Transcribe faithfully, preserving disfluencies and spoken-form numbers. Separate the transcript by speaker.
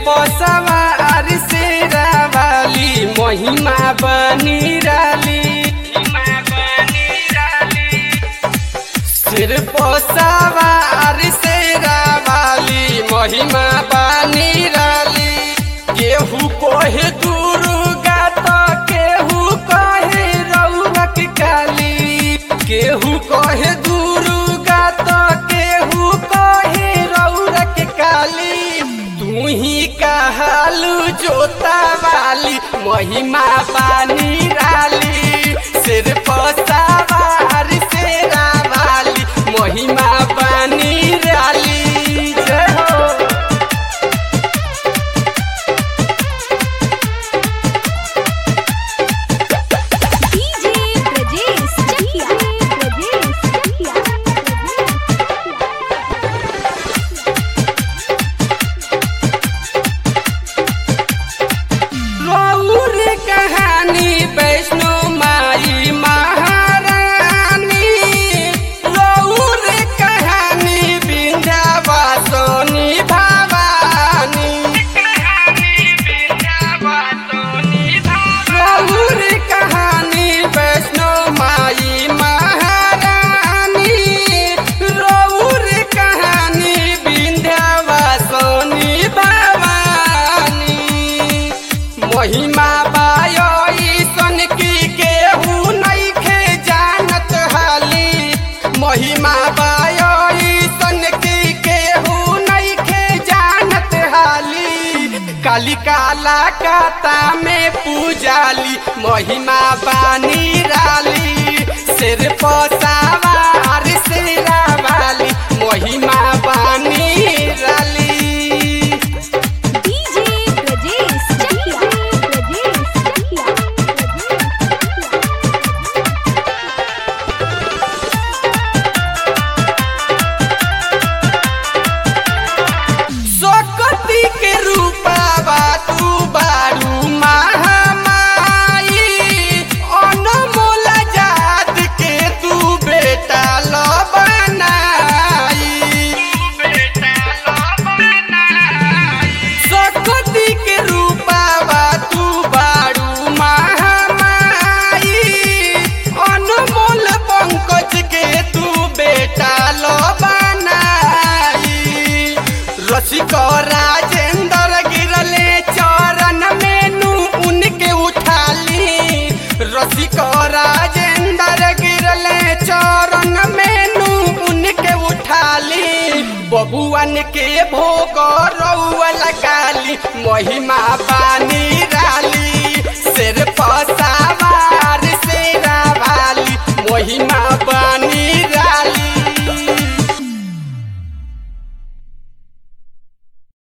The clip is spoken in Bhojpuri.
Speaker 1: पसवार से रावाली महिमा बनी राली सिर पसवार से रावाली महिमा बनी राली केहू कहे दुर्गा तो केहू कहे रउआ काली केहू कहे दुर्गा तो केहू कहे रउआ काली तू ही कहलू जोता वाली महिमा पानी राली सिर पसवार से रावाली महिमा पानी राली जय हो। महिमा बायोसन की केहू नइखे जानत हाली महिमा बायोसन की केहू नइखे जानत हाली काली काला काता में पूजाली महिमा बानी राली सिर पसवार से रावाली महिमा बानी राली। रसिक राजेंद्र गिरले चरण में नू उनके उठाली रसिक राजेंद्र गिरले चरण में नू उनके उठाली बबुआन के भोग रउआ लगाली महिमा पानी राली सिर पसवार से रावाली महिमा